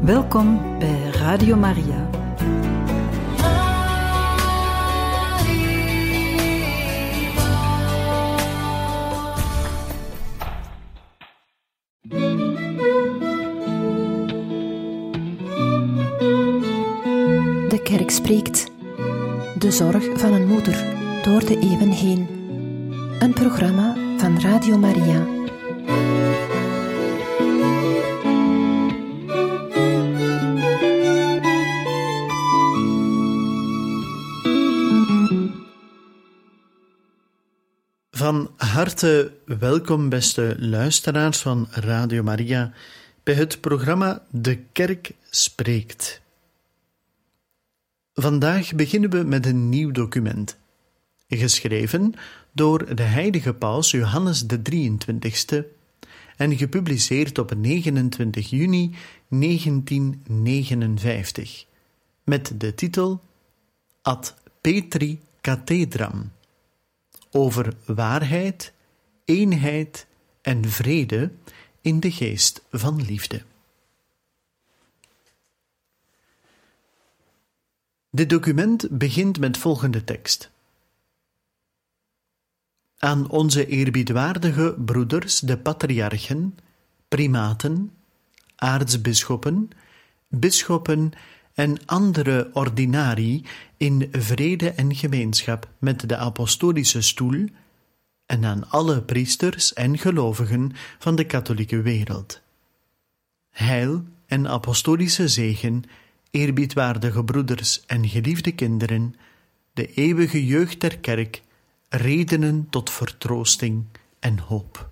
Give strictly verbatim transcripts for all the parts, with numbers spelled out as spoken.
Welkom bij Radio Maria. De kerk spreekt. De zorg van een moeder door de eeuwen heen. Een programma van Radio Maria. Van harte welkom, beste luisteraars van Radio Maria, bij het programma De Kerk Spreekt. Vandaag beginnen we met een nieuw document, geschreven door de heilige paus Johannes de drieëntwintigste en gepubliceerd op negenentwintig juni negentiennegenenvijftig, met de titel Ad Petri Cathedram, over waarheid, eenheid en vrede in de geest van liefde. Dit document begint met volgende tekst. Aan onze eerbiedwaardige broeders, de patriarchen, primaten, aartsbisschoppen, bisschoppen en andere ordinarii in vrede en gemeenschap met de apostolische stoel en aan alle priesters en gelovigen van de katholieke wereld. Heil en apostolische zegen, eerbiedwaardige broeders en geliefde kinderen, de eeuwige jeugd der kerk, redenen tot vertroosting en hoop.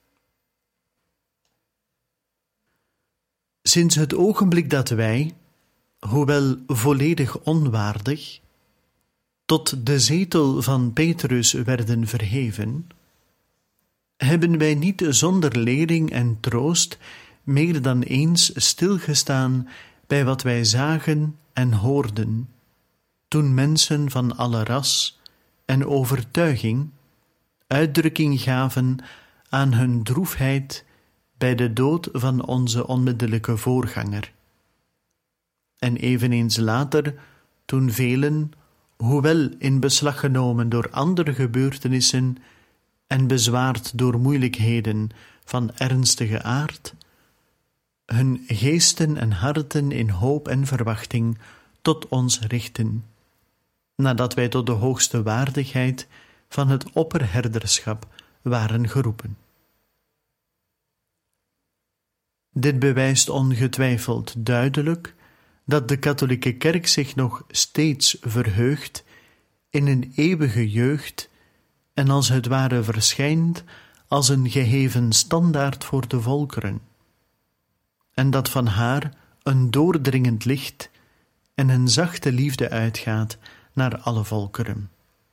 Sinds het ogenblik dat wij, hoewel volledig onwaardig, tot de zetel van Petrus werden verheven, hebben wij niet zonder lering en troost meer dan eens stilgestaan bij wat wij zagen en hoorden, toen mensen van alle ras en overtuiging uitdrukking gaven aan hun droefheid bij de dood van onze onmiddellijke voorganger. En eveneens later, toen velen, hoewel in beslag genomen door andere gebeurtenissen en bezwaard door moeilijkheden van ernstige aard, hun geesten en harten in hoop en verwachting tot ons richten, nadat wij tot de hoogste waardigheid van het opperherderschap waren geroepen. Dit bewijst ongetwijfeld duidelijk dat de katholieke kerk zich nog steeds verheugt in een eeuwige jeugd en als het ware verschijnt als een geheven standaard voor de volkeren, en dat van haar een doordringend licht en een zachte liefde uitgaat naar alle volkeren.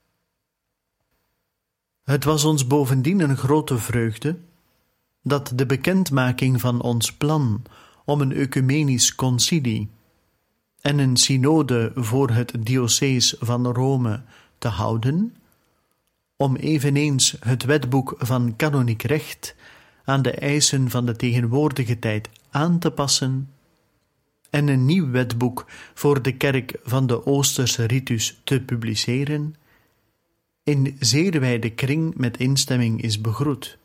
Het was ons bovendien een grote vreugde dat de bekendmaking van ons plan om een ecumenisch concilie en een synode voor het diocees van Rome te houden, om eveneens het wetboek van kanoniek recht aan de eisen van de tegenwoordige tijd aan te passen en een nieuw wetboek voor de kerk van de Oosterse ritus te publiceren, in zeer wijde kring met instemming is begroet.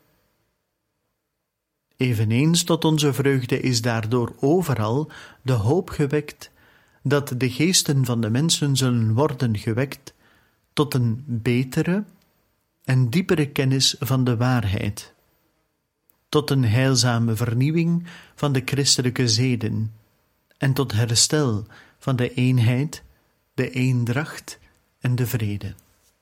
Eveneens tot onze vreugde is daardoor overal de hoop gewekt dat de geesten van de mensen zullen worden gewekt tot een betere en diepere kennis van de waarheid, tot een heilzame vernieuwing van de christelijke zeden en tot herstel van de eenheid, de eendracht en de vrede.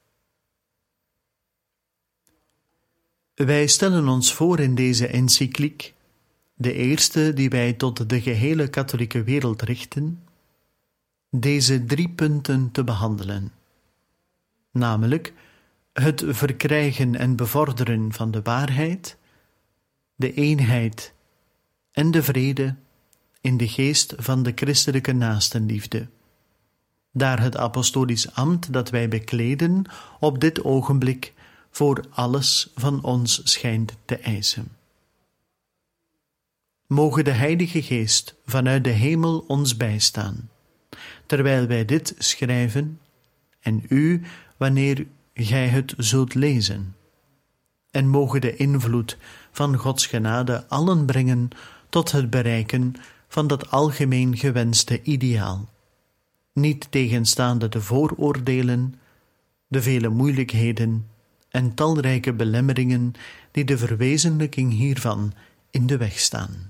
Wij stellen ons voor in deze encycliek, de eerste die wij tot de gehele katholieke wereld richten, deze drie punten te behandelen, namelijk het verkrijgen en bevorderen van de waarheid, de eenheid en de vrede in de geest van de christelijke naastenliefde, daar het apostolisch ambt dat wij bekleden op dit ogenblik voor alles van ons schijnt te eisen. moge de Heilige Geest vanuit de hemel ons bijstaan, terwijl wij dit schrijven, en u, wanneer gij het zult lezen. En moge de invloed van Gods genade allen brengen tot het bereiken van dat algemeen gewenste ideaal, niet tegenstaande de vooroordelen, de vele moeilijkheden en talrijke belemmeringen die de verwezenlijking hiervan in de weg staan.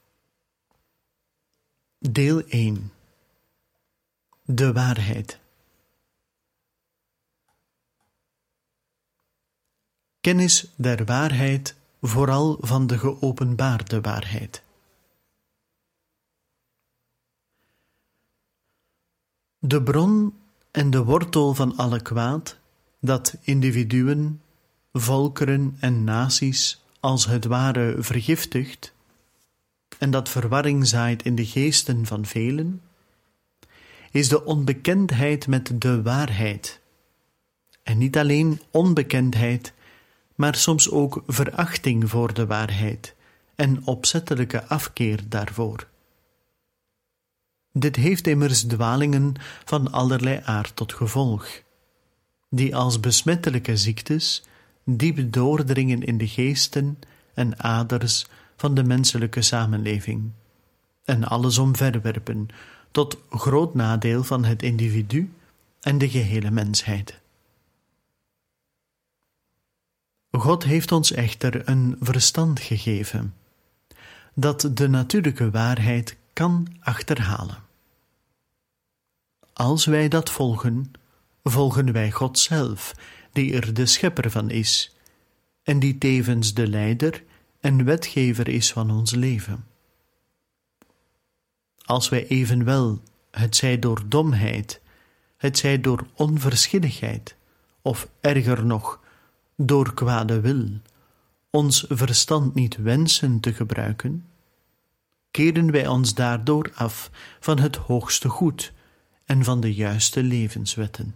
Deel één. De waarheid. Kennis der waarheid, vooral van de geopenbaarde waarheid. De bron en de wortel van alle kwaad, dat individuen, volkeren en naties als het ware vergiftigt, en dat verwarring zaait in de geesten van velen, is de onbekendheid met de waarheid. En niet alleen onbekendheid, maar soms ook verachting voor de waarheid en opzettelijke afkeer daarvoor. Dit heeft immers dwalingen van allerlei aard tot gevolg, die als besmettelijke ziektes diep doordringen in de geesten en aders van de menselijke samenleving en alles omverwerpen tot groot nadeel van het individu en de gehele mensheid. God heeft ons echter een verstand gegeven, dat de natuurlijke waarheid kan achterhalen. Als wij dat volgen, volgen wij God zelf, die er de schepper van is, en die tevens de leider en wetgever is van ons leven. Als wij evenwel, hetzij door domheid, hetzij door onverschilligheid, of erger nog, door kwade wil, ons verstand niet wensen te gebruiken, keren wij ons daardoor af van het hoogste goed en van de juiste levenswetten.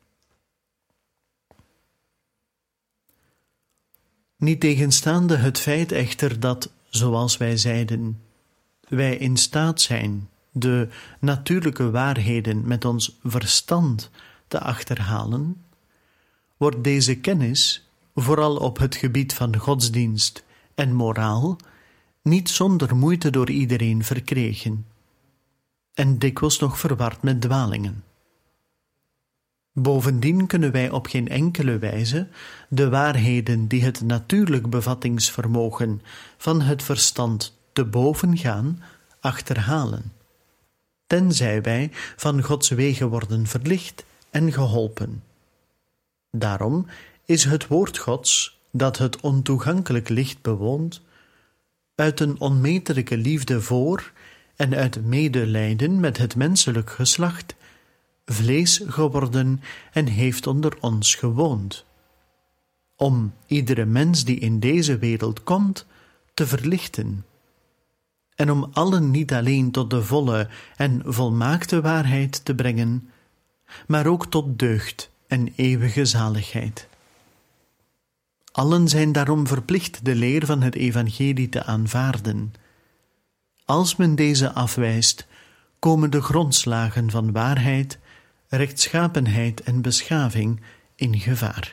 Niettegenstaande het feit echter dat, zoals wij zeiden, wij in staat zijn de natuurlijke waarheden met ons verstand te achterhalen, wordt deze kennis, vooral op het gebied van godsdienst en moraal, niet zonder moeite door iedereen verkregen, en dikwijls nog verward met dwalingen. Bovendien kunnen wij op geen enkele wijze de waarheden die het natuurlijk bevattingsvermogen van het verstand te boven gaan, achterhalen, tenzij wij van Gods wegen worden verlicht en geholpen. Daarom is het woord Gods, dat het ontoegankelijk licht bewoont, uit een onmetelijke liefde voor en uit medelijden met het menselijk geslacht, vlees geworden en heeft onder ons gewoond, om iedere mens die in deze wereld komt te verlichten, en om allen niet alleen tot de volle en volmaakte waarheid te brengen, maar ook tot deugd en eeuwige zaligheid. Allen zijn daarom verplicht de leer van het evangelie te aanvaarden. Als men deze afwijst, komen de grondslagen van waarheid, rechtschapenheid en beschaving in gevaar.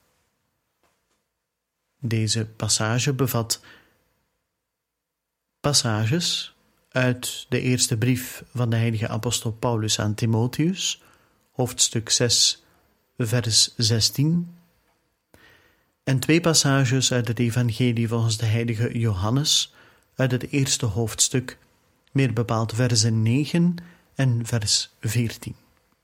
Deze passage bevat passages uit de eerste brief van de heilige apostel Paulus aan Timotheus, hoofdstuk zes, vers zestien, en twee passages uit het evangelie volgens de heilige Johannes, uit het eerste hoofdstuk, meer bepaald versen negen en vers veertien.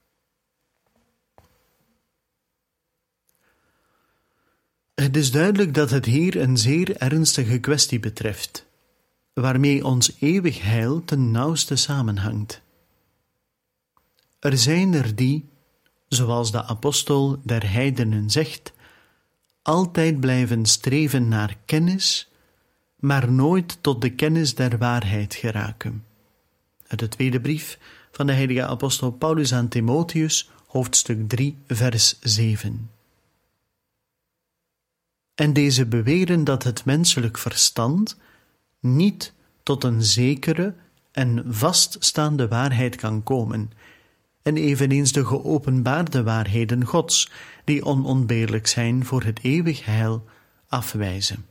Het is duidelijk dat het hier een zeer ernstige kwestie betreft, waarmee ons eeuwig heil ten nauwste samenhangt. Er zijn er die, zoals de apostel der heidenen zegt, altijd blijven streven naar kennis, maar nooit tot de kennis der waarheid geraken. Uit de tweede brief van de heilige apostel Paulus aan Timotheus, hoofdstuk drie, vers zeven. En deze beweren dat het menselijk verstand niet tot een zekere en vaststaande waarheid kan komen, en eveneens de geopenbaarde waarheden Gods, die onontbeerlijk zijn voor het eeuwig heil, afwijzen.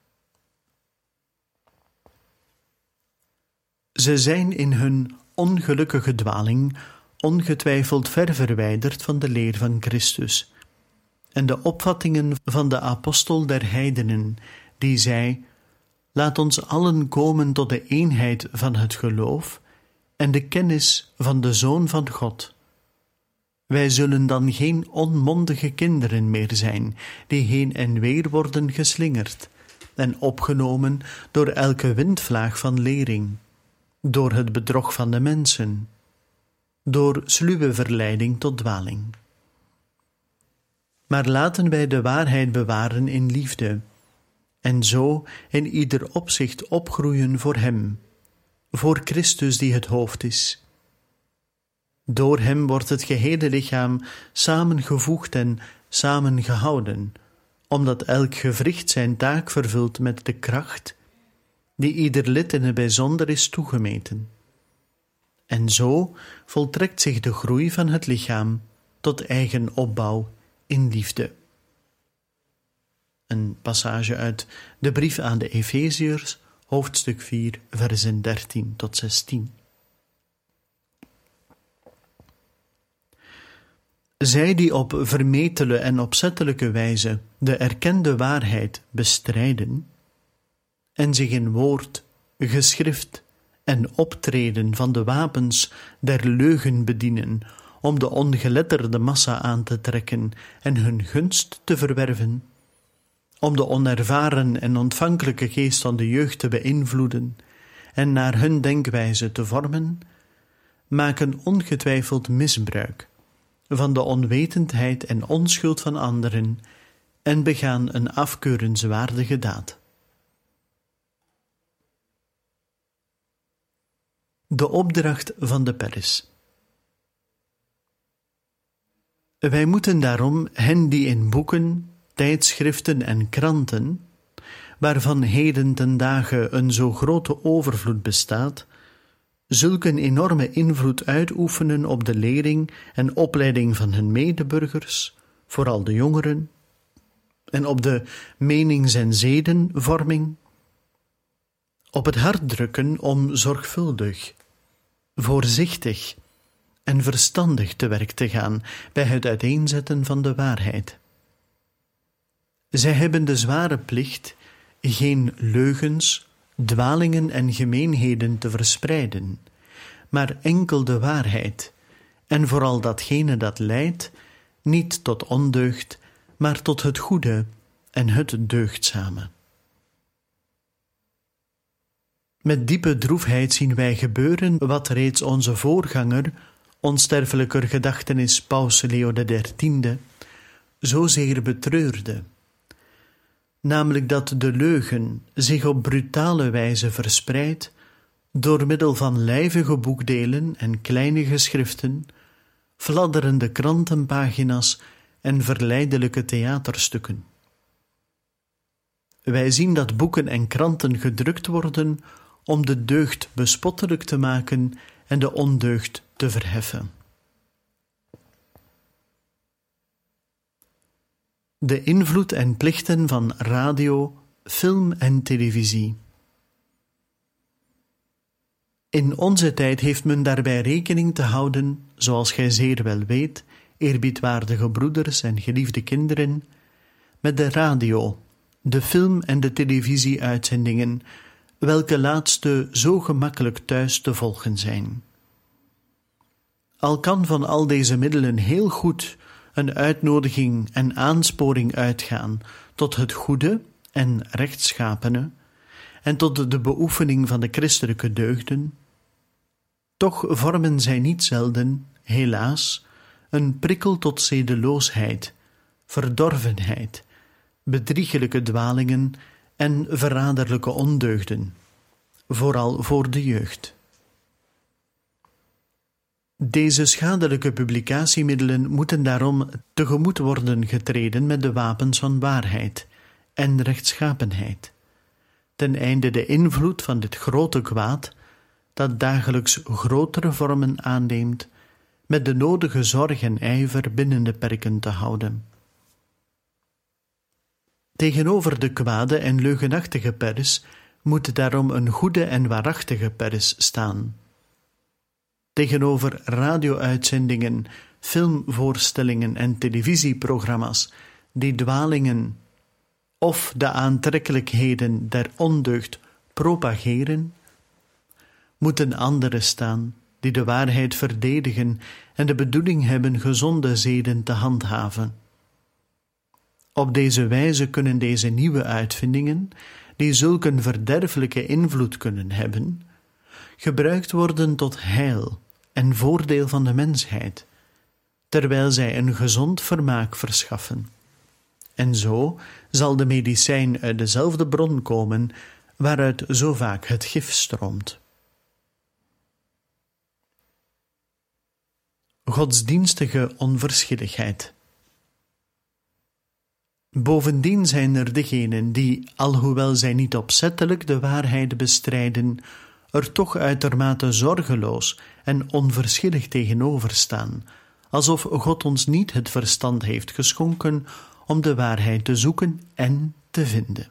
Ze zijn in hun ongelukkige dwaling ongetwijfeld ver verwijderd van de leer van Christus en de opvattingen van de apostel der heidenen, die zei: laat ons allen komen tot de eenheid van het geloof en de kennis van de Zoon van God. Wij zullen dan geen onmondige kinderen meer zijn, die heen en weer worden geslingerd en opgenomen door elke windvlaag van lering, door het bedrog van de mensen, door sluwe verleiding tot dwaling. Maar laten wij de waarheid bewaren in liefde, en zo in ieder opzicht opgroeien voor Hem, voor Christus die het hoofd is. Door Hem wordt het gehele lichaam samengevoegd en samengehouden, omdat elk gewricht zijn taak vervult met de kracht die ieder lid in het bijzonder is toegemeten. En zo voltrekt zich de groei van het lichaam tot eigen opbouw in liefde. Een passage uit de brief aan de Efeziërs, hoofdstuk vier, versen dertien tot zestien. Zij die op vermetele en opzettelijke wijze de erkende waarheid bestrijden en zich in woord, geschrift en optreden van de wapens der leugen bedienen om de ongeletterde massa aan te trekken en hun gunst te verwerven, om de onervaren en ontvankelijke geest van de jeugd te beïnvloeden en naar hun denkwijze te vormen, maken ongetwijfeld misbruik van de onwetendheid en onschuld van anderen en begaan een afkeurenswaardige daad. De opdracht van de pers. Wij moeten daarom hen die in boeken, tijdschriften en kranten, waarvan heden ten dagen een zo grote overvloed bestaat, zulk een enorme invloed uitoefenen op de lering en opleiding van hun medeburgers, vooral de jongeren, en op de menings- en zedenvorming, op het hart drukken om zorgvuldig, voorzichtig en verstandig te werk te gaan bij het uiteenzetten van de waarheid. Zij hebben de zware plicht geen leugens, dwalingen en gemeenheden te verspreiden, maar enkel de waarheid, en vooral datgene dat leidt, niet tot ondeugd, maar tot het goede en het deugdzame. Met diepe droefheid zien wij gebeuren wat reeds onze voorganger, onsterfelijker gedachtenis Paus Leo de dertiende, zozeer betreurde, namelijk dat de leugen zich op brutale wijze verspreidt door middel van lijvige boekdelen en kleine geschriften, fladderende krantenpagina's en verleidelijke theaterstukken. Wij zien dat boeken en kranten gedrukt worden om de deugd bespottelijk te maken en de ondeugd te verheffen. De invloed en plichten van radio, film en televisie. In onze tijd heeft men daarbij rekening te houden, zoals gij zeer wel weet, eerbiedwaardige broeders en geliefde kinderen, met de radio, de film en de televisieuitzendingen, welke laatste zo gemakkelijk thuis te volgen zijn. Al kan van al deze middelen heel goed een uitnodiging en aansporing uitgaan tot het goede en rechtschapene en tot de beoefening van de christelijke deugden, toch vormen zij niet zelden, helaas, een prikkel tot zedeloosheid, verdorvenheid, bedriegelijke dwalingen en verraderlijke ondeugden, vooral voor de jeugd. Deze schadelijke publicatiemiddelen moeten daarom tegemoet worden getreden met de wapens van waarheid en rechtschapenheid, ten einde de invloed van dit grote kwaad, dat dagelijks grotere vormen aanneemt, met de nodige zorg en ijver binnen de perken te houden. Tegenover de kwade en leugenachtige pers moet daarom een goede en waarachtige pers staan. Tegenover radio-uitzendingen, filmvoorstellingen en televisieprogramma's die dwalingen of de aantrekkelijkheden der ondeugd propageren, moeten anderen staan die de waarheid verdedigen en de bedoeling hebben gezonde zeden te handhaven. Op deze wijze kunnen deze nieuwe uitvindingen, die zulk een verderfelijke invloed kunnen hebben, gebruikt worden tot heil en voordeel van de mensheid, terwijl zij een gezond vermaak verschaffen. En zo zal de medicijn uit dezelfde bron komen waaruit zo vaak het gif stroomt. Godsdienstige onverschilligheid. Bovendien zijn er degenen die, alhoewel zij niet opzettelijk de waarheid bestrijden, er toch uitermate zorgeloos en onverschillig tegenover staan, alsof God ons niet het verstand heeft geschonken om de waarheid te zoeken en te vinden.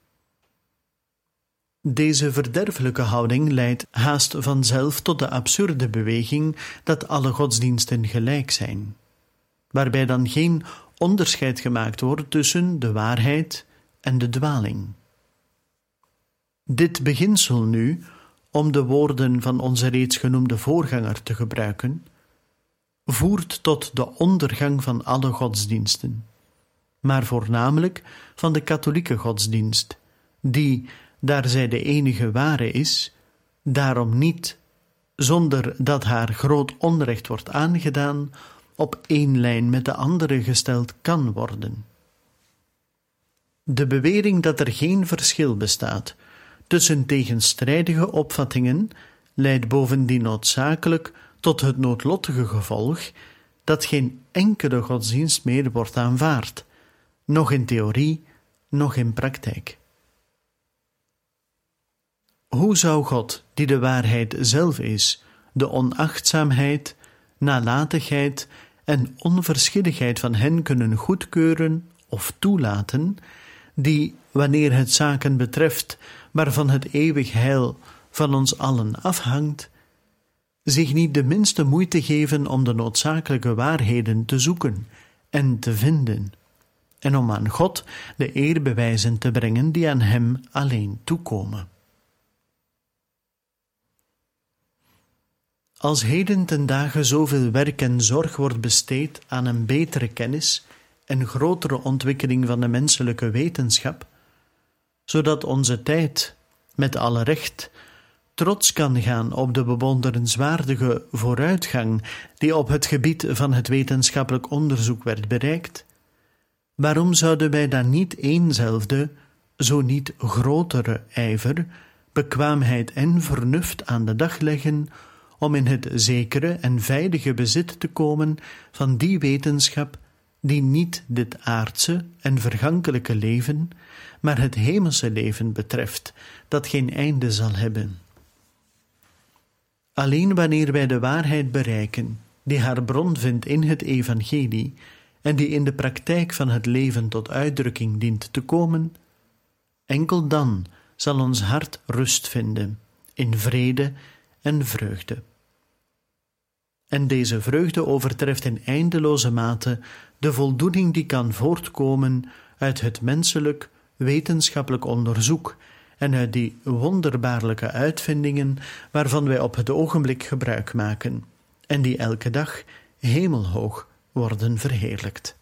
Deze verderfelijke houding leidt haast vanzelf tot de absurde beweging dat alle godsdiensten gelijk zijn, waarbij dan geen onderscheid gemaakt wordt tussen de waarheid en de dwaling. Dit beginsel nu, om de woorden van onze reeds genoemde voorganger te gebruiken, voert tot de ondergang van alle godsdiensten, maar voornamelijk van de katholieke godsdienst, die, daar zij de enige ware is, daarom niet, zonder dat haar groot onrecht wordt aangedaan, op één lijn met de andere gesteld kan worden. De bewering dat er geen verschil bestaat tussen tegenstrijdige opvattingen leidt bovendien noodzakelijk tot het noodlottige gevolg dat geen enkele godsdienst meer wordt aanvaard, noch in theorie, noch in praktijk. Hoe zou God, die de waarheid zelf is, de onachtzaamheid, nalatigheid en onverschilligheid van hen kunnen goedkeuren of toelaten, die, wanneer het zaken betreft waarvan het eeuwig heil van ons allen afhangt, zich niet de minste moeite geven om de noodzakelijke waarheden te zoeken en te vinden, en om aan God de eerbewijzen te brengen die aan hem alleen toekomen. Als heden ten dagen zoveel werk en zorg wordt besteed aan een betere kennis en grotere ontwikkeling van de menselijke wetenschap, zodat onze tijd, met alle recht, trots kan gaan op de bewonderenswaardige vooruitgang die op het gebied van het wetenschappelijk onderzoek werd bereikt, waarom zouden wij dan niet eenzelfde, zo niet grotere ijver, bekwaamheid en vernuft aan de dag leggen om in het zekere en veilige bezit te komen van die wetenschap die niet dit aardse en vergankelijke leven, maar het hemelse leven betreft, dat geen einde zal hebben. Alleen wanneer wij de waarheid bereiken, die haar bron vindt in het evangelie en die in de praktijk van het leven tot uitdrukking dient te komen, enkel dan zal ons hart rust vinden in vrede en vreugde. En deze vreugde overtreft in eindeloze mate de voldoening die kan voortkomen uit het menselijk wetenschappelijk onderzoek en uit die wonderbaarlijke uitvindingen waarvan wij op het ogenblik gebruik maken en die elke dag hemelhoog worden verheerlijkt.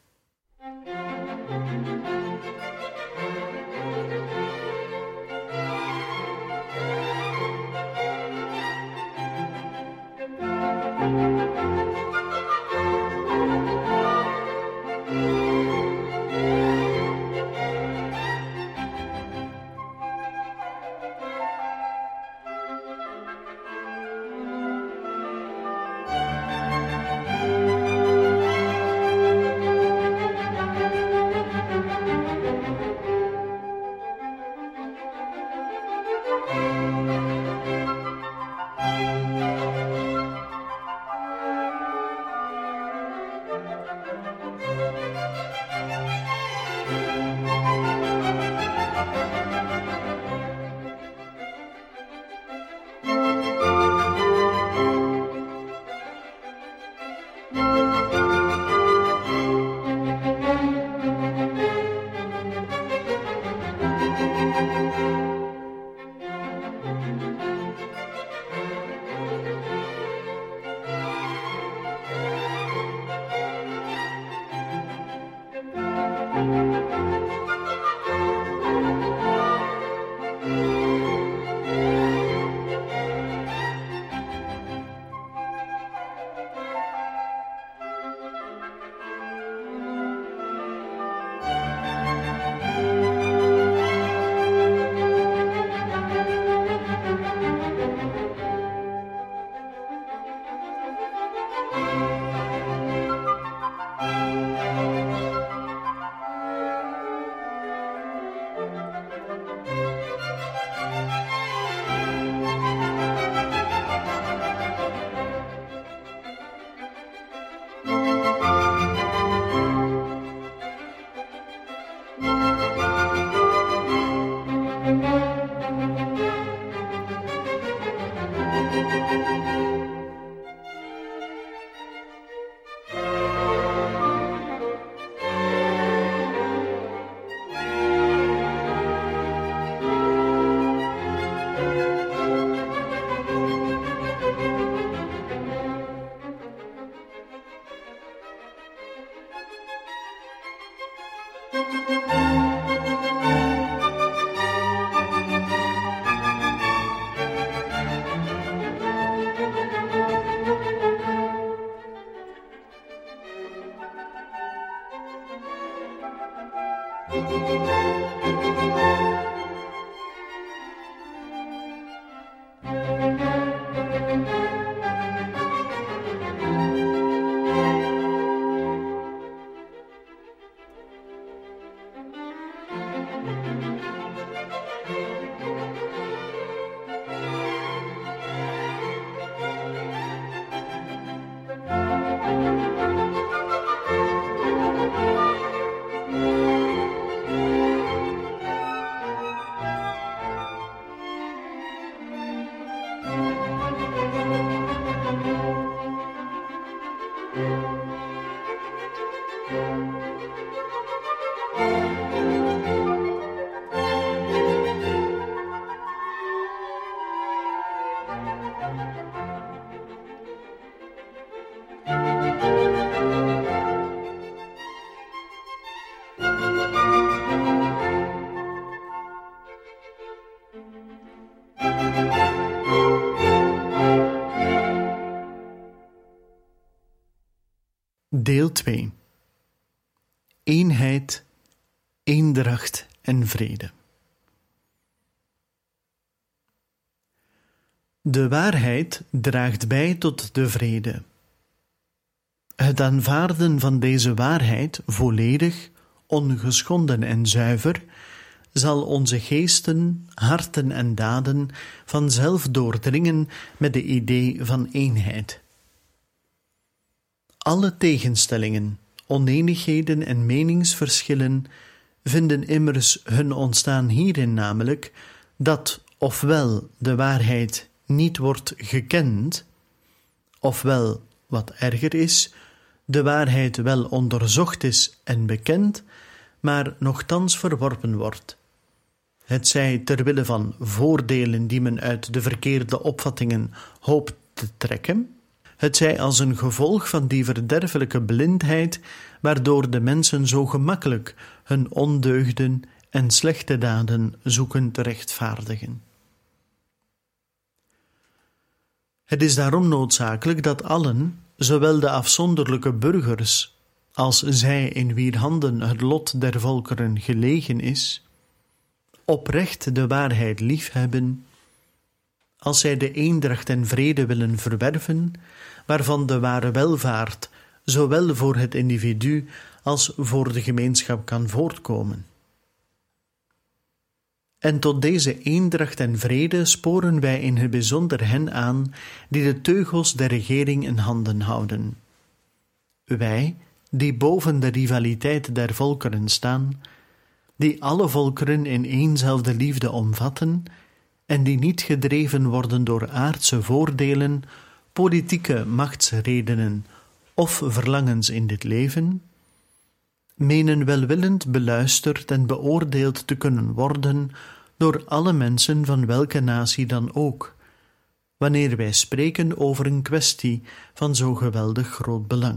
Deel twee. Eenheid, eendracht en vrede. De waarheid draagt bij tot de vrede. Het aanvaarden van deze waarheid, volledig, ongeschonden en zuiver, zal onze geesten, harten en daden vanzelf doordringen met de idee van eenheid. Alle tegenstellingen, oneenigheden en meningsverschillen vinden immers hun ontstaan hierin namelijk dat ofwel de waarheid niet wordt gekend, ofwel, wat erger is, de waarheid wel onderzocht is en bekend, maar nochtans verworpen wordt. Hetzij ter wille van voordelen die men uit de verkeerde opvattingen hoopt te trekken, hetzij als een gevolg van die verderfelijke blindheid waardoor de mensen zo gemakkelijk hun ondeugden en slechte daden zoeken te rechtvaardigen. Het is daarom noodzakelijk dat allen, zowel de afzonderlijke burgers als zij in wier handen het lot der volkeren gelegen is, oprecht de waarheid liefhebben, als zij de eendracht en vrede willen verwerven, waarvan de ware welvaart zowel voor het individu als voor de gemeenschap kan voortkomen. En tot deze eendracht en vrede sporen wij in het bijzonder hen aan die de teugels der regering in handen houden. Wij, die boven de rivaliteit der volkeren staan, die alle volkeren in éénzelfde liefde omvatten en die niet gedreven worden door aardse voordelen, politieke machtsredenen of verlangens in dit leven, menen welwillend beluisterd en beoordeeld te kunnen worden door alle mensen van welke natie dan ook, wanneer wij spreken over een kwestie van zo geweldig groot belang.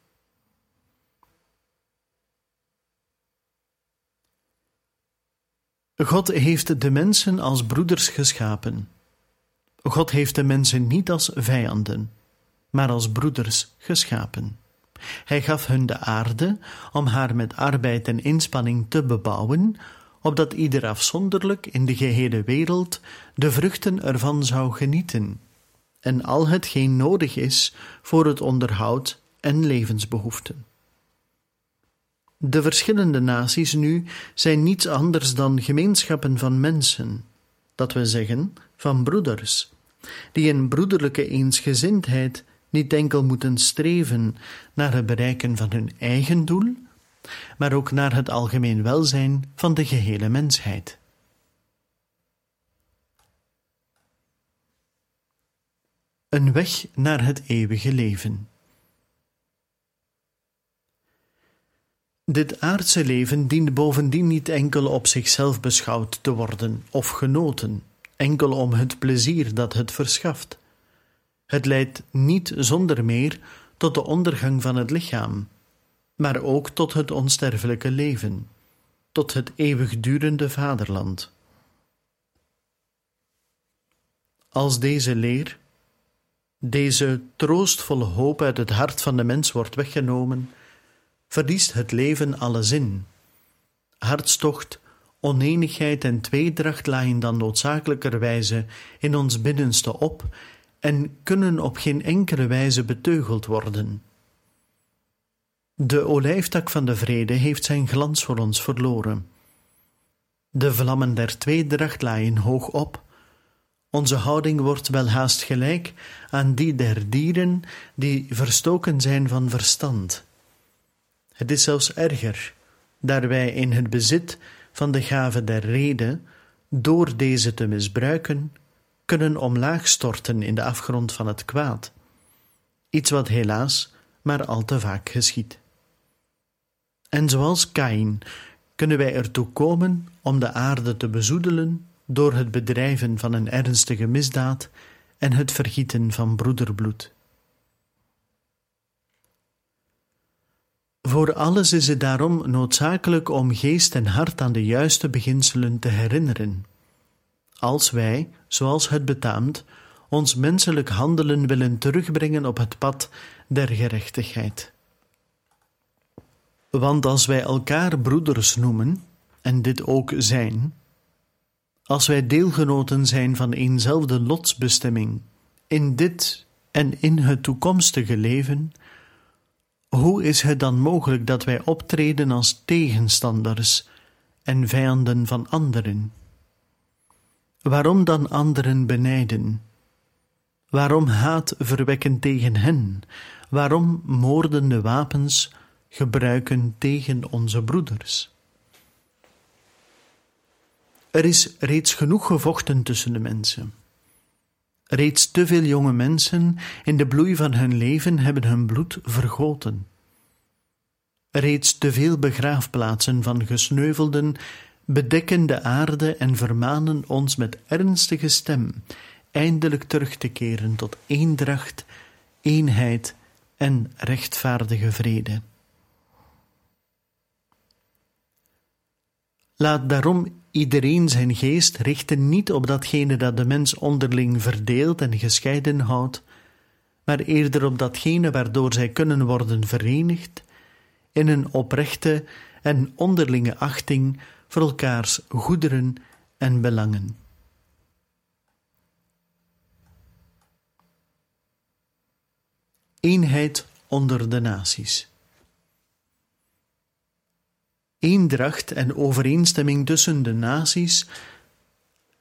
God heeft de mensen als broeders geschapen. God heeft de mensen niet als vijanden, maar als broeders geschapen. Hij gaf hun de aarde om haar met arbeid en inspanning te bebouwen, opdat ieder afzonderlijk in de gehele wereld de vruchten ervan zou genieten, en al hetgeen nodig is voor het onderhoud en levensbehoeften. De verschillende naties nu zijn niets anders dan gemeenschappen van mensen, dat we zeggen van broeders, die in broederlijke eensgezindheid niet enkel moeten streven naar het bereiken van hun eigen doel, maar ook naar het algemeen welzijn van de gehele mensheid. Een weg naar het eeuwige leven. Dit aardse leven dient bovendien niet enkel op zichzelf beschouwd te worden of genoten, enkel om het plezier dat het verschaft. Het leidt niet zonder meer tot de ondergang van het lichaam, maar ook tot het onsterfelijke leven, tot het eeuwigdurende vaderland. Als deze leer, deze troostvolle hoop uit het hart van de mens wordt weggenomen, verliest het leven alle zin. Hartstocht, oneenigheid en tweedracht laaien dan noodzakelijkerwijze in ons binnenste op en kunnen op geen enkele wijze beteugeld worden. De olijftak van de vrede heeft zijn glans voor ons verloren. De vlammen der tweedracht laaien hoog op. Onze houding wordt welhaast gelijk aan die der dieren die verstoken zijn van verstand. Het is zelfs erger, daar wij in het bezit van de gave der rede, door deze te misbruiken, kunnen omlaag storten in de afgrond van het kwaad, iets wat helaas maar al te vaak geschiedt. En zoals Kaïn kunnen wij ertoe komen om de aarde te bezoedelen door het bedrijven van een ernstige misdaad en het vergieten van broederbloed. Voor alles is het daarom noodzakelijk om geest en hart aan de juiste beginselen te herinneren. Als wij, zoals het betaamt, ons menselijk handelen willen terugbrengen op het pad der gerechtigheid. Want als wij elkaar broeders noemen, en dit ook zijn, als wij deelgenoten zijn van eenzelfde lotsbestemming, in dit en in het toekomstige leven, hoe is het dan mogelijk dat wij optreden als tegenstanders en vijanden van anderen? Waarom dan anderen benijden? Waarom haat verwekken tegen hen? Waarom moordende wapens gebruiken tegen onze broeders? Er is reeds genoeg gevochten tussen de mensen. Reeds te veel jonge mensen in de bloei van hun leven hebben hun bloed vergoten. Reeds te veel begraafplaatsen van gesneuvelden bedekken de aarde en vermanen ons met ernstige stem eindelijk terug te keren tot eendracht, eenheid en rechtvaardige vrede. Laat daarom iedereen zijn geest richten niet op datgene dat de mens onderling verdeelt en gescheiden houdt, maar eerder op datgene waardoor zij kunnen worden verenigd in een oprechte en onderlinge achting voor elkaars goederen en belangen. Eenheid onder de naties. Eendracht en overeenstemming tussen de naties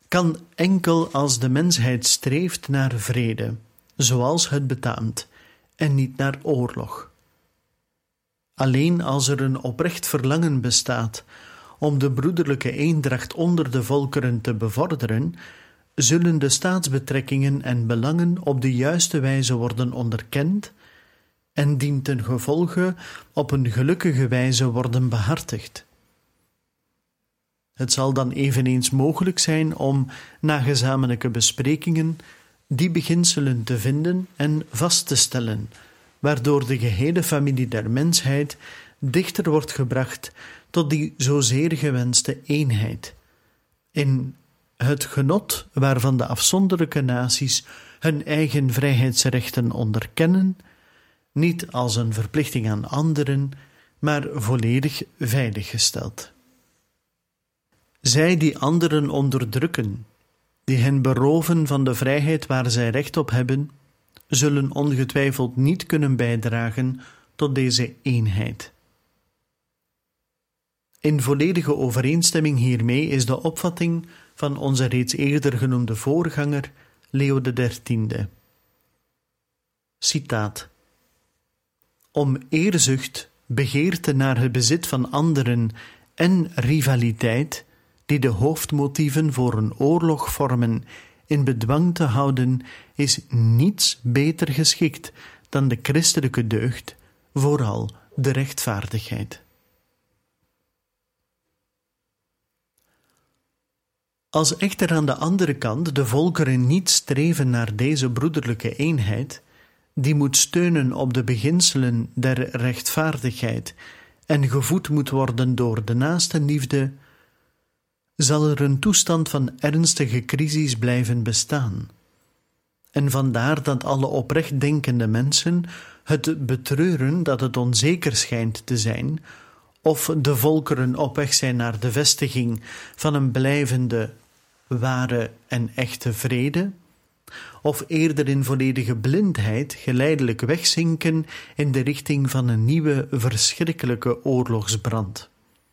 kan enkel als de mensheid streeft naar vrede, zoals het betaamt, en niet naar oorlog. Alleen als er een oprecht verlangen bestaat om de broederlijke eendracht onder de volkeren te bevorderen, zullen de staatsbetrekkingen en belangen op de juiste wijze worden onderkend en dien ten gevolge op een gelukkige wijze worden behartigd. Het zal dan eveneens mogelijk zijn om, na gezamenlijke besprekingen, die beginselen te vinden en vast te stellen, waardoor de gehele familie der mensheid dichter wordt gebracht tot die zozeer gewenste eenheid, in het genot waarvan de afzonderlijke naties hun eigen vrijheidsrechten onderkennen, niet als een verplichting aan anderen, maar volledig veiliggesteld. Zij die anderen onderdrukken, die hen beroven van de vrijheid waar zij recht op hebben, zullen ongetwijfeld niet kunnen bijdragen tot deze eenheid. In volledige overeenstemming hiermee is de opvatting van onze reeds eerder genoemde voorganger, Leo de dertiende. Citaat: om eerzucht, begeerte naar het bezit van anderen en rivaliteit, die de hoofdmotieven voor een oorlog vormen, in bedwang te houden, is niets beter geschikt dan de christelijke deugd, vooral de rechtvaardigheid. Als echter aan de andere kant de volkeren niet streven naar deze broederlijke eenheid, die moet steunen op de beginselen der rechtvaardigheid en gevoed moet worden door de naastenliefde, zal er een toestand van ernstige crisis blijven bestaan. En vandaar dat alle oprecht denkende mensen het betreuren dat het onzeker schijnt te zijn of de volkeren op weg zijn naar de vestiging van een blijvende, ware en echte vrede, of eerder in volledige blindheid geleidelijk wegzinken in de richting van een nieuwe verschrikkelijke oorlogsbrand.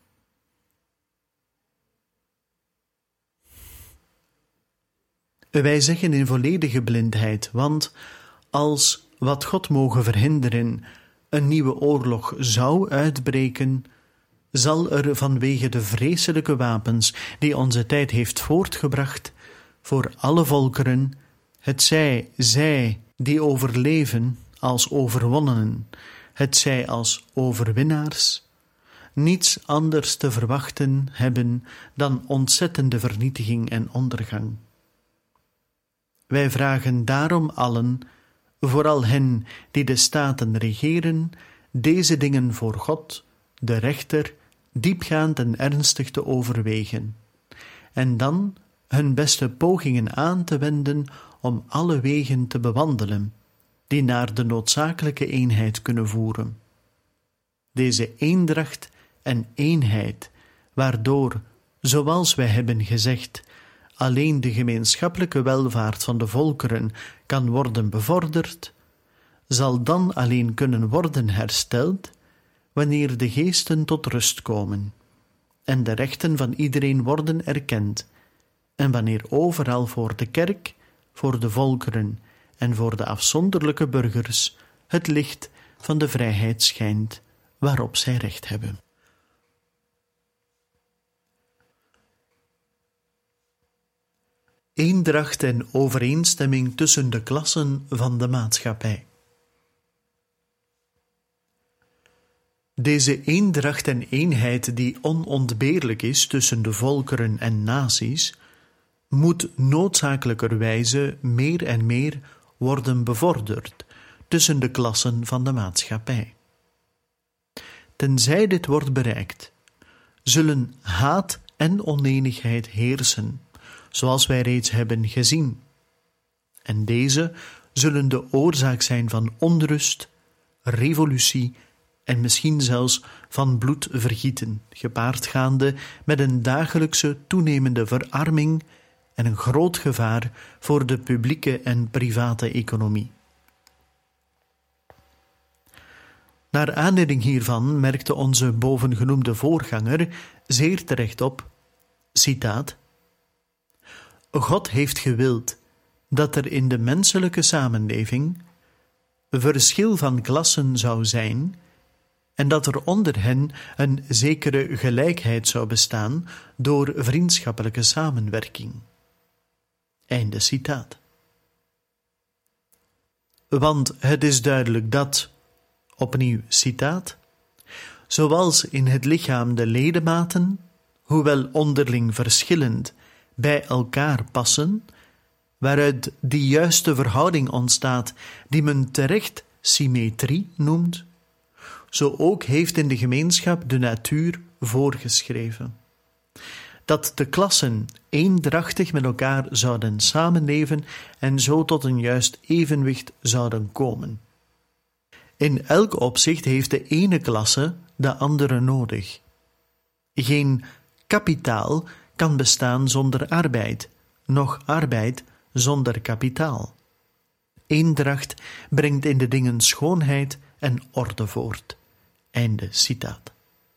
Wij zeggen in volledige blindheid, want als, wat God mogen verhinderen, een nieuwe oorlog zou uitbreken, zal er vanwege de vreselijke wapens die onze tijd heeft voortgebracht, voor alle volkeren, hetzij zij die overleven als overwonnenen, hetzij als overwinnaars, niets anders te verwachten hebben dan ontzettende vernietiging en ondergang. Wij vragen daarom allen, vooral hen die de staten regeren, deze dingen voor God, de rechter, diepgaand en ernstig te overwegen, en dan hun beste pogingen aan te wenden om alle wegen te bewandelen, die naar de noodzakelijke eenheid kunnen voeren. Deze eendracht en eenheid, waardoor, zoals wij hebben gezegd, alleen de gemeenschappelijke welvaart van de volkeren kan worden bevorderd, zal dan alleen kunnen worden hersteld wanneer de geesten tot rust komen en de rechten van iedereen worden erkend en wanneer overal voor de kerk, voor de volkeren en voor de afzonderlijke burgers het licht van de vrijheid schijnt waarop zij recht hebben. Eendracht en overeenstemming tussen de klassen van de maatschappij. Deze eendracht en eenheid die onontbeerlijk is tussen de volkeren en naties, moet noodzakelijkerwijze meer en meer worden bevorderd tussen de klassen van de maatschappij. Tenzij dit wordt bereikt, zullen haat en onenigheid heersen, zoals wij reeds hebben gezien. En deze zullen de oorzaak zijn van onrust, revolutie en misschien zelfs van bloedvergieten, gepaardgaande met een dagelijkse toenemende verarming en een groot gevaar voor de publieke en private economie. Naar aanleiding hiervan merkte onze bovengenoemde voorganger zeer terecht op, citaat: God heeft gewild dat er in de menselijke samenleving verschil van klassen zou zijn en dat er onder hen een zekere gelijkheid zou bestaan door vriendschappelijke samenwerking. Einde citaat. Want het is duidelijk dat, opnieuw citaat, zoals in het lichaam de ledematen, hoewel onderling verschillend, bij elkaar passen, waaruit die juiste verhouding ontstaat die men terecht symmetrie noemt, zo ook heeft in de gemeenschap de natuur voorgeschreven. Dat de klassen eendrachtig met elkaar zouden samenleven en zo tot een juist evenwicht zouden komen. In elk opzicht heeft de ene klasse de andere nodig. Geen kapitaal kan bestaan zonder arbeid, noch arbeid zonder kapitaal. Eendracht brengt in de dingen schoonheid en orde voort. Einde citaat.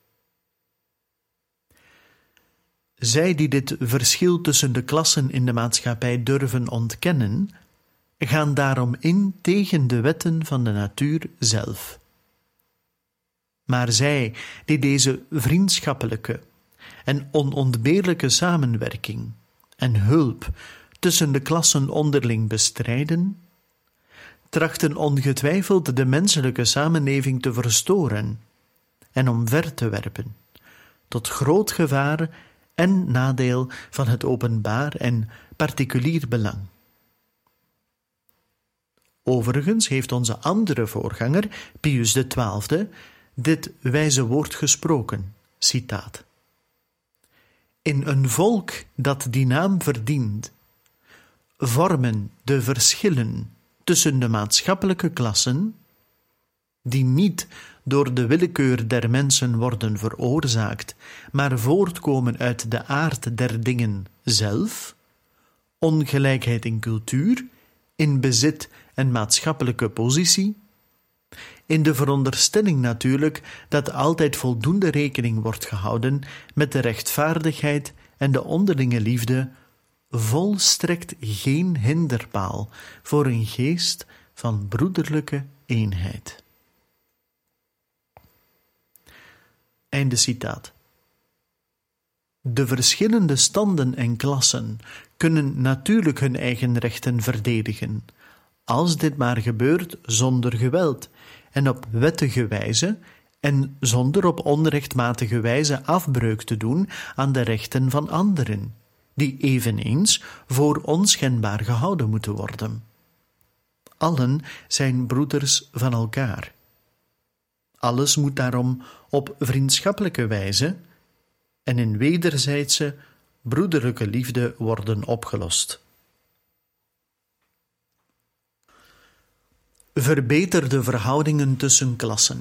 Zij die dit verschil tussen de klassen in de maatschappij durven ontkennen, gaan daarom in tegen de wetten van de natuur zelf. Maar zij die deze vriendschappelijke en onontbeerlijke samenwerking en hulp tussen de klassen onderling bestrijden, trachten ongetwijfeld de menselijke samenleving te verstoren en omver te werpen, tot groot gevaar en nadeel van het openbaar en particulier belang. Overigens heeft onze andere voorganger, Pius de Twaalfde, dit wijze woord gesproken, citaat. In een volk dat die naam verdient, vormen de verschillen tussen de maatschappelijke klassen, die niet door de willekeur der mensen worden veroorzaakt, maar voortkomen uit de aard der dingen zelf, ongelijkheid in cultuur, in bezit en maatschappelijke positie, in de veronderstelling natuurlijk dat altijd voldoende rekening wordt gehouden met de rechtvaardigheid en de onderlinge liefde, volstrekt geen hinderpaal voor een geest van broederlijke eenheid. Einde citaat. De verschillende standen en klassen kunnen natuurlijk hun eigen rechten verdedigen, als dit maar gebeurt zonder geweld en op wettige wijze en zonder op onrechtmatige wijze afbreuk te doen aan de rechten van anderen, die eveneens voor onschendbaar gehouden moeten worden. Allen zijn broeders van elkaar. Alles moet daarom op vriendschappelijke wijze en in wederzijdse broederlijke liefde worden opgelost. Verbeter de verhoudingen tussen klassen.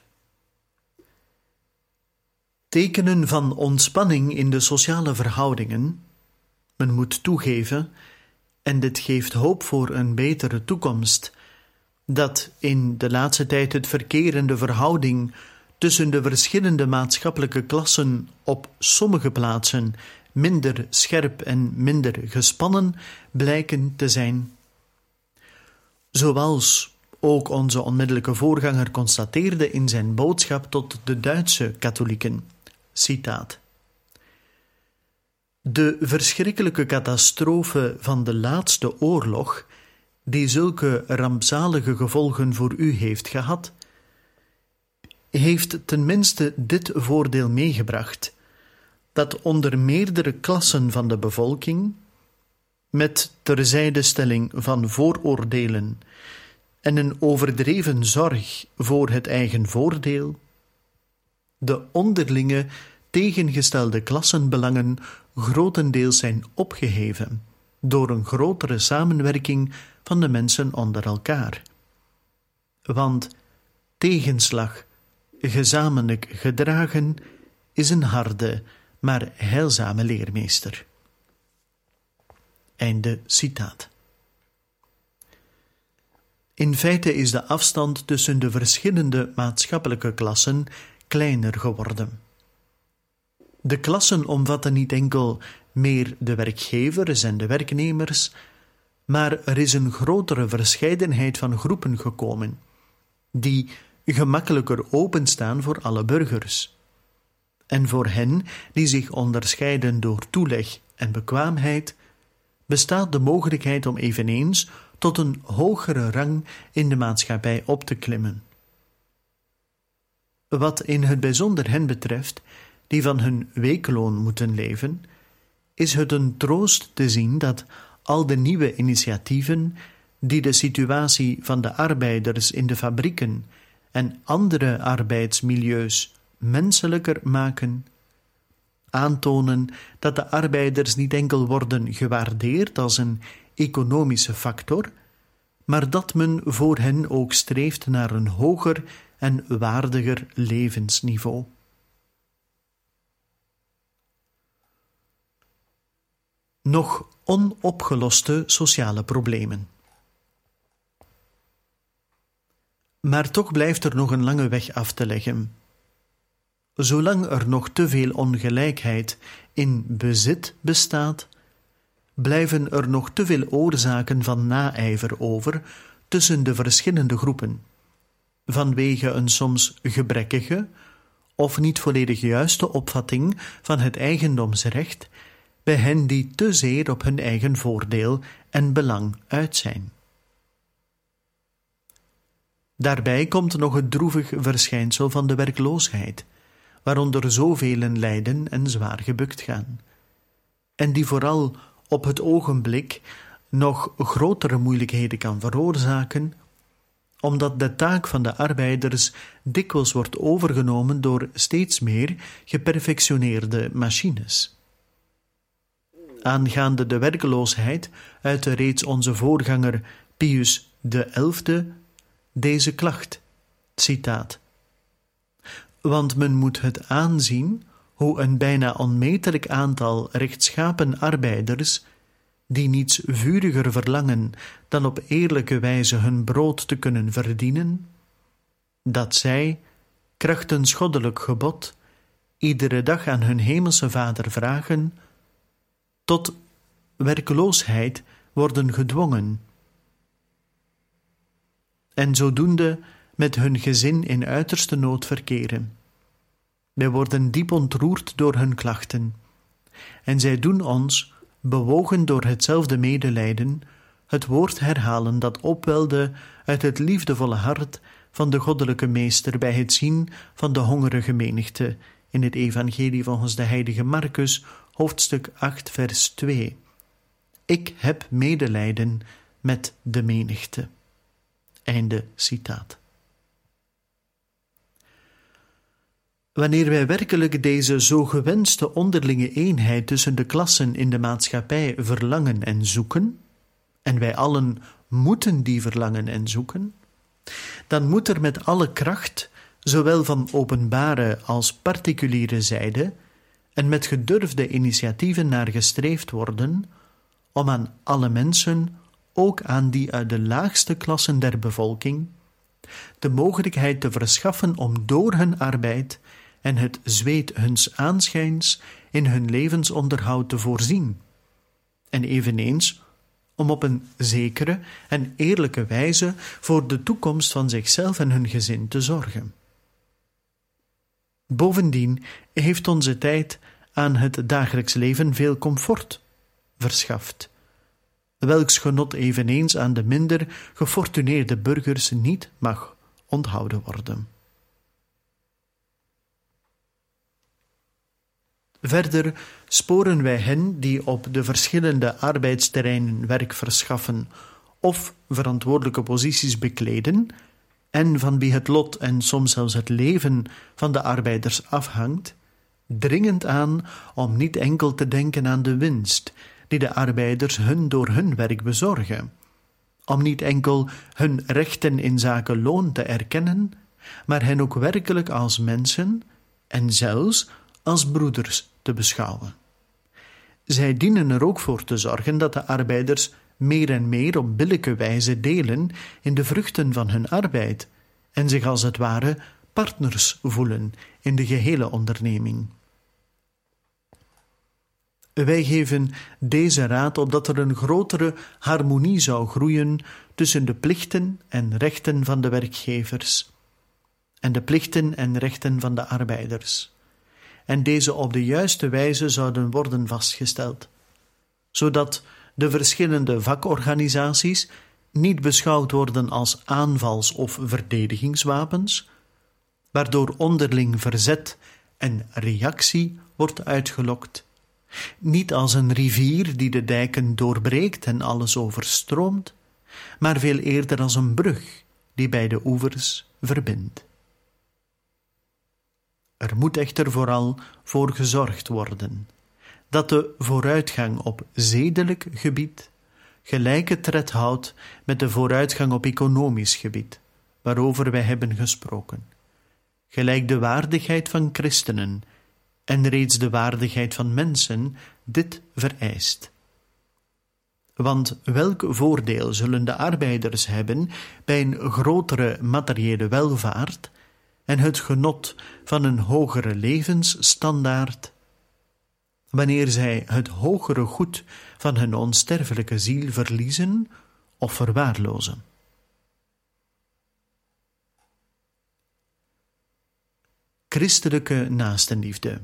Tekenen van ontspanning in de sociale verhoudingen, men moet toegeven, en dit geeft hoop voor een betere toekomst, dat in de laatste tijd het verkeer en de verhouding tussen de verschillende maatschappelijke klassen op sommige plaatsen minder scherp en minder gespannen blijken te zijn. Zoals ook onze onmiddellijke voorganger constateerde in zijn boodschap tot de Duitse katholieken, citaat. De verschrikkelijke catastrofe van de laatste oorlog, die zulke rampzalige gevolgen voor u heeft gehad, heeft tenminste dit voordeel meegebracht, dat onder meerdere klassen van de bevolking, met terzijdestelling van vooroordelen en een overdreven zorg voor het eigen voordeel, de onderlinge tegengestelde klassenbelangen grotendeels zijn opgeheven door een grotere samenwerking van de mensen onder elkaar. Want tegenslag, gezamenlijk gedragen, is een harde, maar heilzame leermeester. Einde citaat. In feite is de afstand tussen de verschillende maatschappelijke klassen kleiner geworden. De klassen omvatten niet enkel meer de werkgevers en de werknemers, maar er is een grotere verscheidenheid van groepen gekomen, die gemakkelijker openstaan voor alle burgers. En voor hen die zich onderscheiden door toeleg en bekwaamheid, bestaat de mogelijkheid om eveneens tot een hogere rang in de maatschappij op te klimmen. Wat in het bijzonder hen betreft, die van hun weekloon moeten leven, is het een troost te zien dat al de nieuwe initiatieven die de situatie van de arbeiders in de fabrieken en andere arbeidsmilieus menselijker maken, aantonen dat de arbeiders niet enkel worden gewaardeerd als een economische factor, maar dat men voor hen ook streeft naar een hoger en waardiger levensniveau. Nog onopgeloste sociale problemen. Maar toch blijft er nog een lange weg af te leggen. Zolang er nog te veel ongelijkheid in bezit bestaat, blijven er nog te veel oorzaken van naijver over tussen de verschillende groepen, vanwege een soms gebrekkige of niet volledig juiste opvatting van het eigendomsrecht bij hen die te zeer op hun eigen voordeel en belang uit zijn. Daarbij komt nog het droevig verschijnsel van de werkloosheid, waaronder zoveel lijden en zwaar gebukt gaan, en die vooral op het ogenblik nog grotere moeilijkheden kan veroorzaken, omdat de taak van de arbeiders dikwijls wordt overgenomen door steeds meer geperfectioneerde machines. Aangaande de werkloosheid uitte reeds onze voorganger Pius de Elfde deze klacht, citaat: want men moet het aanzien hoe een bijna onmetelijk aantal rechtschapen arbeiders, die niets vuriger verlangen dan op eerlijke wijze hun brood te kunnen verdienen, dat zij, krachtens goddelijk gebod, iedere dag aan hun hemelse Vader vragen, tot werkloosheid worden gedwongen, en zodoende met hun gezin in uiterste nood verkeren. Wij worden diep ontroerd door hun klachten, en zij doen ons, bewogen door hetzelfde medelijden, het woord herhalen dat opwelde uit het liefdevolle hart van de goddelijke meester bij het zien van de hongerige menigte in het evangelie volgens de heilige Marcus, hoofdstuk acht, vers twee. Ik heb medelijden met de menigte. Einde citaat. Wanneer wij werkelijk deze zo gewenste onderlinge eenheid tussen de klassen in de maatschappij verlangen en zoeken, en wij allen moeten die verlangen en zoeken, dan moet er met alle kracht, zowel van openbare als particuliere zijde, en met gedurfde initiatieven naar gestreefd worden, om aan alle mensen, ook aan die uit de laagste klassen der bevolking, de mogelijkheid te verschaffen om door hun arbeid en het zweet huns aanschijns in hun levensonderhoud te voorzien, en eveneens om op een zekere en eerlijke wijze voor de toekomst van zichzelf en hun gezin te zorgen. Bovendien heeft onze tijd aan het dagelijks leven veel comfort verschaft, welks genot eveneens aan de minder gefortuneerde burgers niet mag onthouden worden. Verder sporen wij hen die op de verschillende arbeidsterreinen werk verschaffen of verantwoordelijke posities bekleden, en van wie het lot en soms zelfs het leven van de arbeiders afhangt, dringend aan om niet enkel te denken aan de winst die de arbeiders hun door hun werk bezorgen, om niet enkel hun rechten in zaken loon te erkennen, maar hen ook werkelijk als mensen en zelfs als broeders te beschouwen. Zij dienen er ook voor te zorgen dat de arbeiders meer en meer op billijke wijze delen in de vruchten van hun arbeid en zich als het ware partners voelen in de gehele onderneming. Wij geven deze raad opdat er een grotere harmonie zou groeien tussen de plichten en rechten van de werkgevers en de plichten en rechten van de arbeiders, en deze op de juiste wijze zouden worden vastgesteld, zodat de verschillende vakorganisaties niet beschouwd worden als aanvals- of verdedigingswapens, waardoor onderling verzet en reactie wordt uitgelokt, niet als een rivier die de dijken doorbreekt en alles overstroomt, maar veel eerder als een brug die bij de oevers verbindt. Er moet echter vooral voor gezorgd worden dat de vooruitgang op zedelijk gebied gelijke tred houdt met de vooruitgang op economisch gebied, waarover wij hebben gesproken, gelijk de waardigheid van christenen en reeds de waardigheid van mensen dit vereist. Want welk voordeel zullen de arbeiders hebben bij een grotere materiële welvaart en het genot van een hogere levensstandaard, wanneer zij het hogere goed van hun onsterfelijke ziel verliezen of verwaarlozen? Christelijke naastenliefde.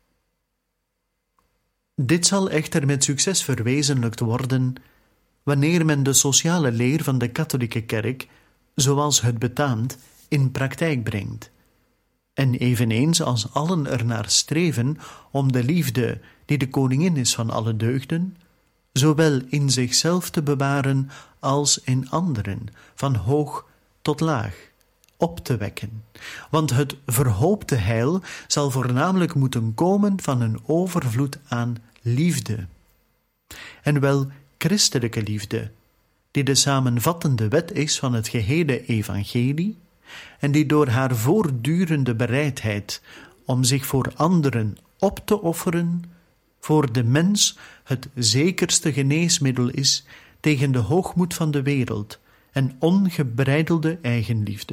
Dit zal echter met succes verwezenlijkt worden wanneer men de sociale leer van de katholieke kerk, zoals het betaamt, in praktijk brengt, en eveneens als allen ernaar streven om de liefde, die de koningin is van alle deugden, zowel in zichzelf te bewaren als in anderen, van hoog tot laag, op te wekken. Want het verhoopte heil zal voornamelijk moeten komen van een overvloed aan liefde. En wel christelijke liefde, die de samenvattende wet is van het gehele evangelie, en die door haar voortdurende bereidheid om zich voor anderen op te offeren, voor de mens het zekerste geneesmiddel is tegen de hoogmoed van de wereld en ongebreidelde eigenliefde.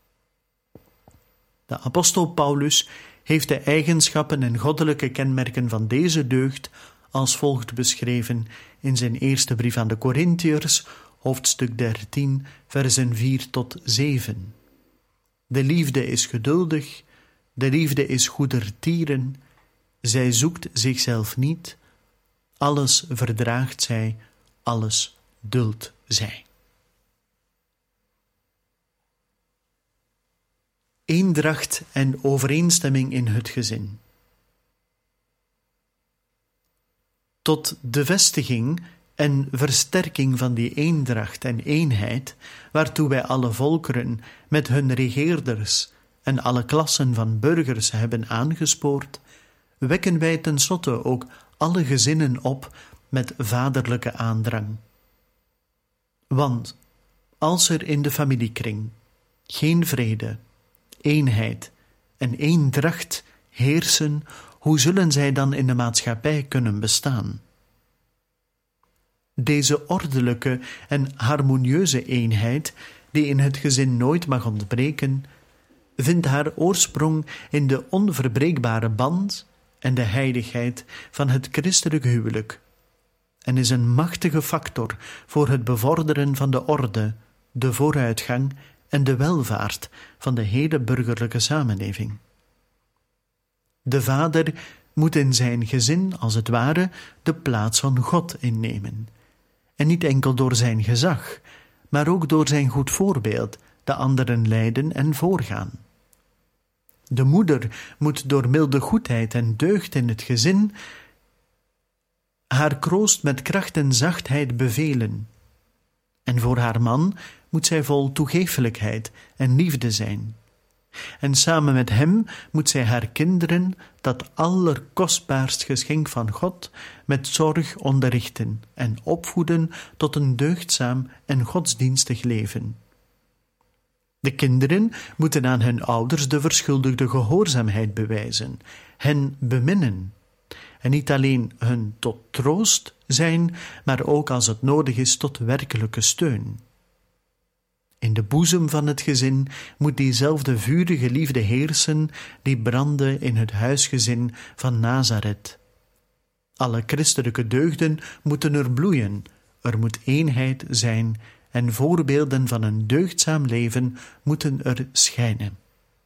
De apostel Paulus heeft de eigenschappen en goddelijke kenmerken van deze deugd als volgt beschreven in zijn eerste brief aan de Korintiërs, hoofdstuk dertien, versen vier tot zeven. De liefde is geduldig, de liefde is goedertieren, zij zoekt zichzelf niet, alles verdraagt zij, alles duldt zij. Eendracht en overeenstemming in het gezin. Tot de vestiging en versterking van die eendracht en eenheid, waartoe wij alle volkeren met hun regeerders en alle klassen van burgers hebben aangespoord, wekken wij tenslotte ook alle gezinnen op met vaderlijke aandrang. Want als er in de familiekring geen vrede, eenheid en eendracht heersen, hoe zullen zij dan in de maatschappij kunnen bestaan? Deze ordelijke en harmonieuze eenheid, die in het gezin nooit mag ontbreken, vindt haar oorsprong in de onverbreekbare band en de heiligheid van het christelijk huwelijk en is een machtige factor voor het bevorderen van de orde, de vooruitgang en de welvaart van de hele burgerlijke samenleving. De vader moet in zijn gezin, als het ware, de plaats van God innemen, en niet enkel door zijn gezag, maar ook door zijn goed voorbeeld de anderen leiden en voorgaan. De moeder moet door milde goedheid en deugd in het gezin haar kroost met kracht en zachtheid bevelen, en voor haar man moet zij vol toegeeflijkheid en liefde zijn. En samen met hem moet zij haar kinderen, dat allerkostbaarst geschenk van God, met zorg onderrichten en opvoeden tot een deugdzaam en godsdienstig leven. De kinderen moeten aan hun ouders de verschuldigde gehoorzaamheid bewijzen, hen beminnen, en niet alleen hun tot troost zijn, maar ook als het nodig is tot werkelijke steun. In de boezem van het gezin moet diezelfde vurige liefde heersen die brandde in het huisgezin van Nazareth. Alle christelijke deugden moeten er bloeien, er moet eenheid zijn en voorbeelden van een deugdzaam leven moeten er schijnen.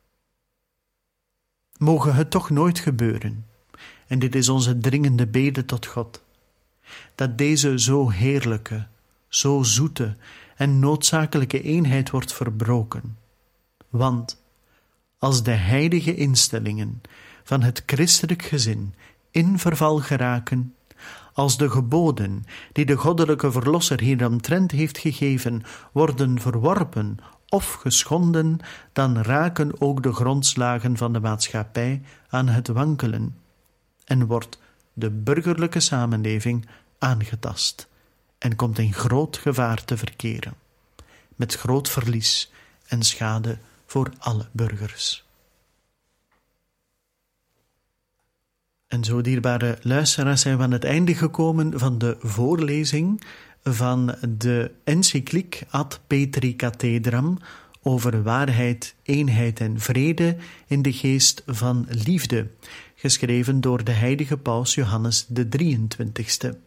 Mogen het toch nooit gebeuren, en dit is onze dringende bede tot God, dat deze zo heerlijke, zo zoete en noodzakelijke eenheid wordt verbroken. Want als de heilige instellingen van het christelijk gezin in verval geraken, als de geboden die de goddelijke Verlosser hieromtrent heeft gegeven worden verworpen of geschonden, dan raken ook de grondslagen van de maatschappij aan het wankelen en wordt de burgerlijke samenleving aangetast en komt in groot gevaar te verkeren, met groot verlies en schade voor alle burgers. En zo, dierbare luisteraars, zijn we aan het einde gekomen van de voorlezing van de encycliek Ad Petri Cathedram over waarheid, eenheid en vrede in de geest van liefde, geschreven door de heilige paus Johannes de drieëntwintigste.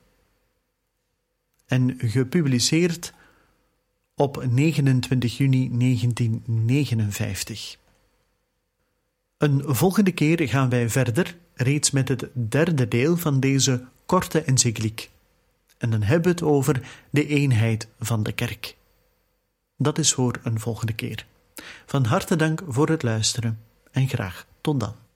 En gepubliceerd op negenentwintig juni negentien negenenvijftig. Een volgende keer gaan wij verder, reeds met het derde deel van deze korte encycliek. En dan hebben we het over de eenheid van de kerk. Dat is voor een volgende keer. Van harte dank voor het luisteren en graag tot dan.